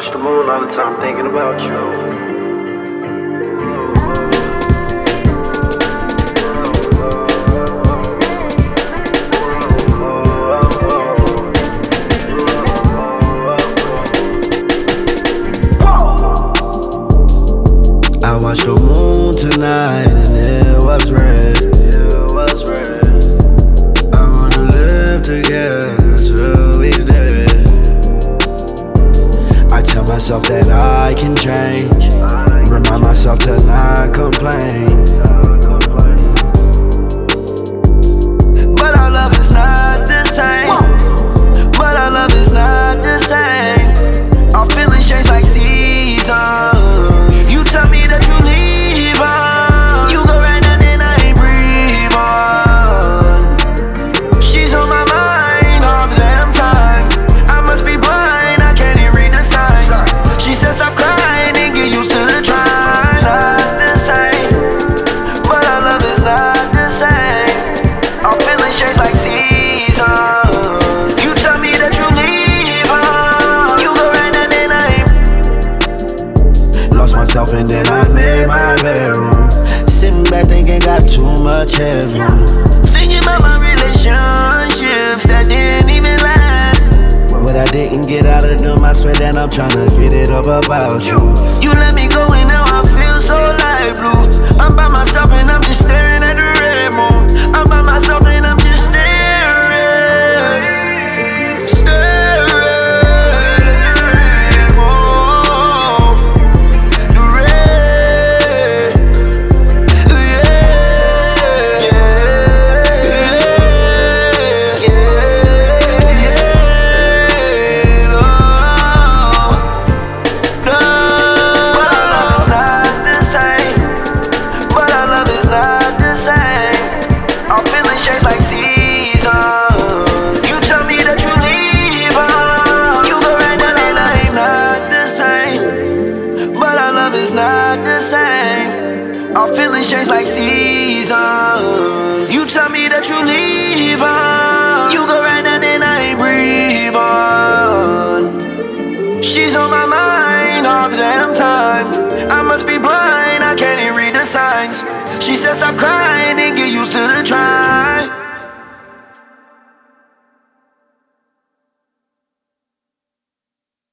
watch the moon all the time thinking about you. I watched the moon tonight and it was red. I wanna live together till we dead. I tell myself that I can change, remind myself to not complain. But our love is not the same. But our love is not the same. Our feelings change like seasons. You tell me that you leave on. You go right now, then I ain't breathe on. She's on my mind all the damn time. I must be blind, I can't even read the signs. She said stop crying and get used to the trying. Not the same, but our love is not the same. Our feelings change like seasons. You tell me that you leave on. You go right now, then I ain't. Lost myself and then I made my bedroom. Sitting back thinking got too much headroom. Thinking about my relationships that didn't even last. What I didn't get out of them, I swear that I'm tryna get it up about you. You let me go and now I feel so light blue. I'm by myself and I'm just staring at the red moon. I'm by myself and I'm just staring at the red moon. The red, change like seasons. You tell me that you leave on. You go right now, our love is not the same. But our love is not the same. Our feelings change like seasons. You tell me that you leave on. You go right now, then I ain't breathe on. She's on my mind all the damn time. I must be blind, I can't even read the signs. She said stop crying